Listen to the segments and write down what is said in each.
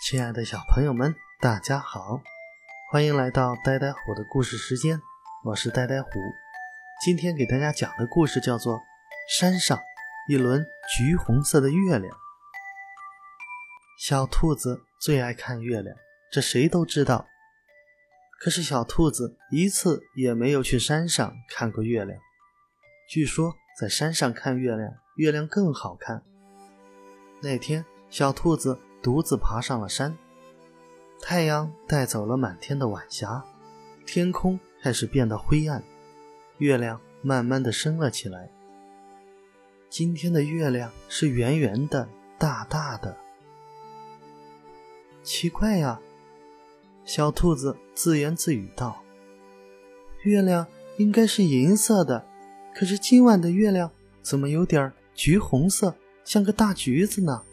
亲爱的小朋友们，大家好，欢迎来到呆呆虎的故事时间，我是呆呆虎。今天给大家讲的故事叫做山上一轮橘红色的月亮。小兔子最爱看月亮，这谁都知道。可是小兔子一次也没有去山上看过月亮。据说在山上看月亮，月亮更好看。那天小兔子独自爬上了山，太阳带走了满天的晚霞，天空开始变得灰暗，月亮慢慢地升了起来。今天的月亮是圆圆的，大大的。奇怪呀，小兔子自言自语道，月亮应该是银色的，可是今晚的月亮怎么有点橘红色，像个大橘子呢？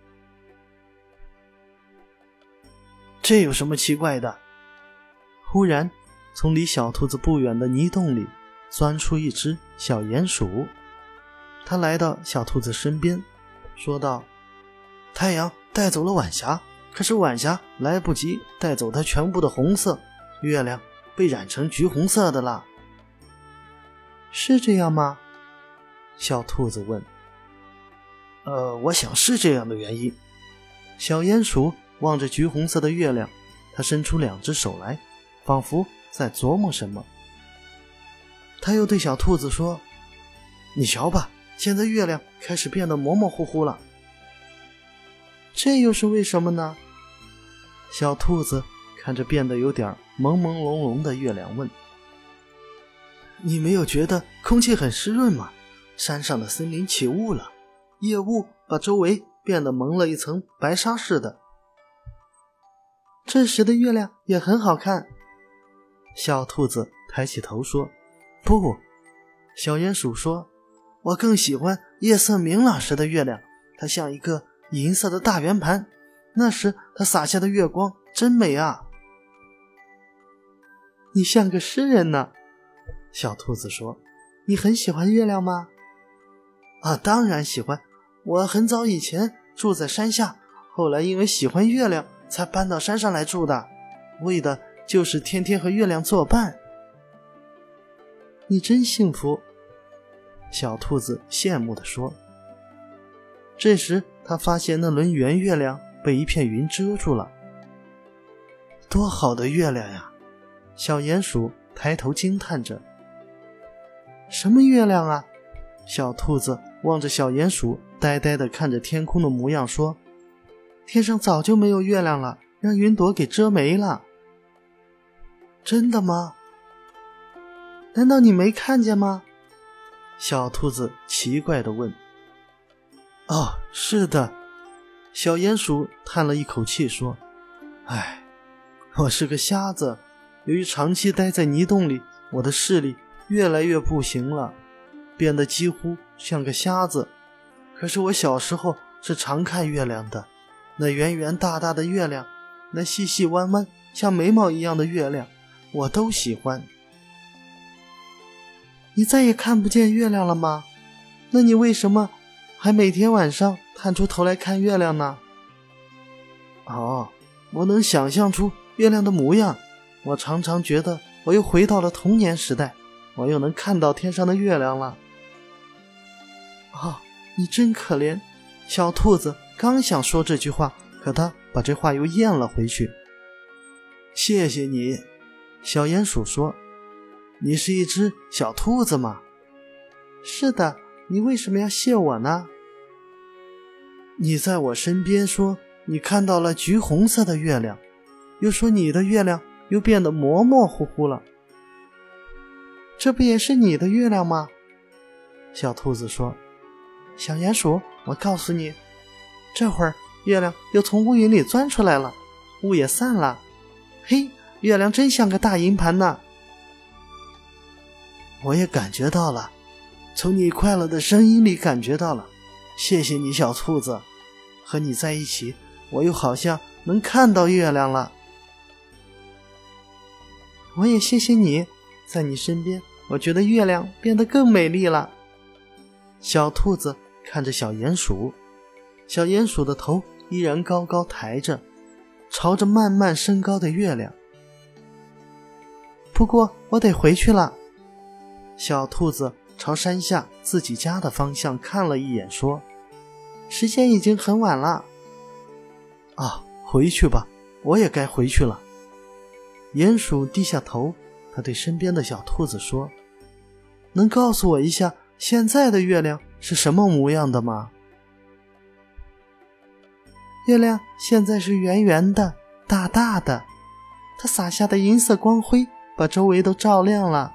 这有什么奇怪的？忽然从离小兔子不远的泥洞里钻出一只小鼹鼠，它来到小兔子身边说道，太阳带走了晚霞，可是晚霞来不及带走它全部的红色，月亮被染成橘红色的了。是这样吗？小兔子问。我想是这样的原因。小鼹鼠望着橘红色的月亮，他伸出两只手来，仿佛在琢磨什么。他又对小兔子说，你瞧吧，现在月亮开始变得模模糊糊了。这又是为什么呢？小兔子看着变得有点朦朦胧胧的月亮问，你没有觉得空气很湿润吗？山上的森林起雾了，夜雾把周围变得蒙了一层白纱似的。这时的月亮也很好看。小兔子抬起头说，不。小鼹鼠说，我更喜欢夜色明朗时的月亮，它像一个银色的大圆盘，那时它洒下的月光真美啊。你像个诗人呢。小兔子说，你很喜欢月亮吗？当然喜欢，我很早以前住在山下，后来因为喜欢月亮才搬到山上来住的，为的就是天天和月亮作伴。你真幸福，小兔子羡慕地说。这时他发现那轮圆月亮被一片云遮住了。多好的月亮呀！小鼹鼠抬头惊叹着。什么月亮啊？小兔子望着小鼹鼠呆呆地看着天空的模样说，天上早就没有月亮了，让云朵给遮没了。真的吗？难道你没看见吗？小兔子奇怪地问。是的。小鼹鼠叹了一口气说，我是个瞎子，由于长期待在泥洞里，我的视力越来越不行了，变得几乎像个瞎子。可是我小时候是常看月亮的，那圆圆大大的月亮，那细细弯弯像眉毛一样的月亮，我都喜欢。你再也看不见月亮了吗？那你为什么还每天晚上探出头来看月亮呢？我能想象出月亮的模样，我常常觉得我又回到了童年时代，我又能看到天上的月亮了。你真可怜。小兔子刚想说这句话，可他把这话又咽了回去。谢谢你，小鼹鼠说，你是一只小兔子吗？是的，你为什么要谢我呢？你在我身边说你看到了橘红色的月亮，又说你的月亮又变得模模糊糊了。这不也是你的月亮吗？小兔子说。小鼹鼠，我告诉你，这会儿月亮又从乌云里钻出来了，雾也散了。嘿，月亮真像个大银盘呢。我也感觉到了，从你快乐的声音里感觉到了。谢谢你，小兔子，和你在一起，我又好像能看到月亮了。我也谢谢你，在你身边，我觉得月亮变得更美丽了。小兔子看着小鼹鼠，小鼹鼠的头依然高高抬着， 朝着慢慢升高的月亮。不过我得回去了。小兔子朝山下自己家的方向看了一眼，说：时间已经很晚了。啊，回去吧，我也该回去了。鼹鼠低下头，他对身边的小兔子说：能告诉我一下现在的月亮是什么模样的吗？月亮现在是圆圆的，大大的，它洒下的银色光辉把周围都照亮了。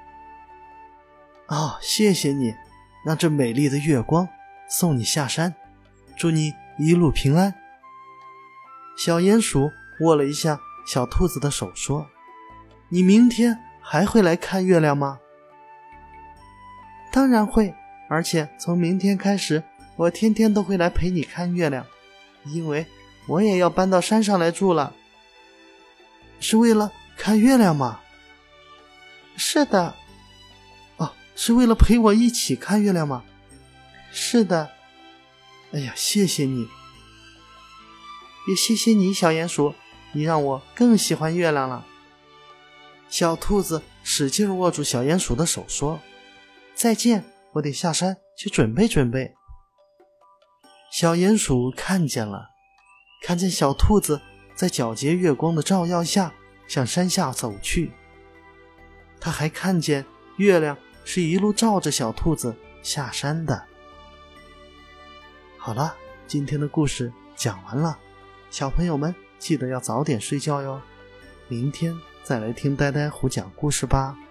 哦，谢谢你，让这美丽的月光送你下山，祝你一路平安。小鼹鼠握了一下小兔子的手，说：你明天还会来看月亮吗？当然会，而且从明天开始，我天天都会来陪你看月亮，因为我也要搬到山上来住了。是为了看月亮吗？是的。哦，是为了陪我一起看月亮吗？是的。哎呀，谢谢你。也谢谢你，小鼹鼠，你让我更喜欢月亮了。小兔子使劲握住小鼹鼠的手，说：再见，我得下山去准备准备。小鼹鼠看见了，看见小兔子在皎洁月光的照耀下向山下走去。他还看见月亮是一路照着小兔子下山的。好了，今天的故事讲完了，小朋友们记得要早点睡觉哟，明天再来听呆呆虎讲故事吧。